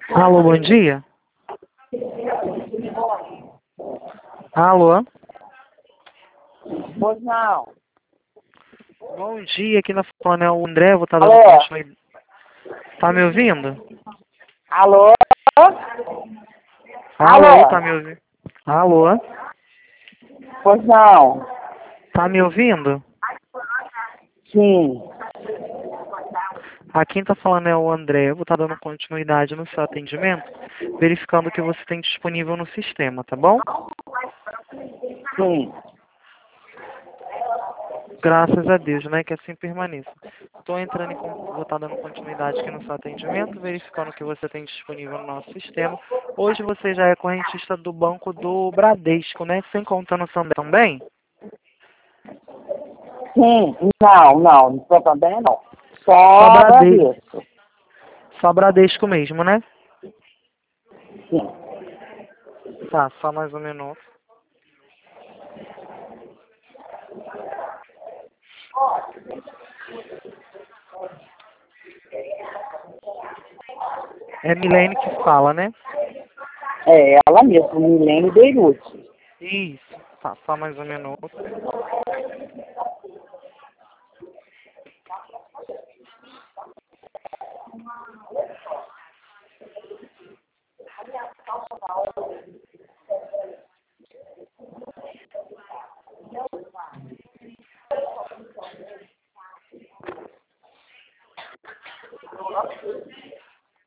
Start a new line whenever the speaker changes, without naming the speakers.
Alô, bom dia. Alô,
Pois não.
bom dia. Aqui na falando é o André, vou estar dando
Alô?
continuidade. Tá me ouvindo?
Alô?
Alô,
Alô?
tá me ouvindo? Alô,
Pois não.
tá me ouvindo?
Sim.
Aqui quem tá falando é o André, vou estar dando continuidade no seu atendimento, verificando o que você tem disponível no sistema, tá bom?
Sim.
Graças a Deus, né, que assim permaneça. Estou entrando vou estar dando continuidade aqui no seu atendimento, verificando o que você tem disponível no nosso sistema. Hoje você já é correntista do banco do Bradesco, né? Sem contar no Santander também?
Sim. Não estou também não.
Só
Só
Bradesco.
Bradesco.
Só Bradesco mesmo, né?
Sim.
Tá, só mais um minuto. É Milene que fala, né?
É ela mesma, Milene Beirute.
Isso. Tá, só mais um minuto.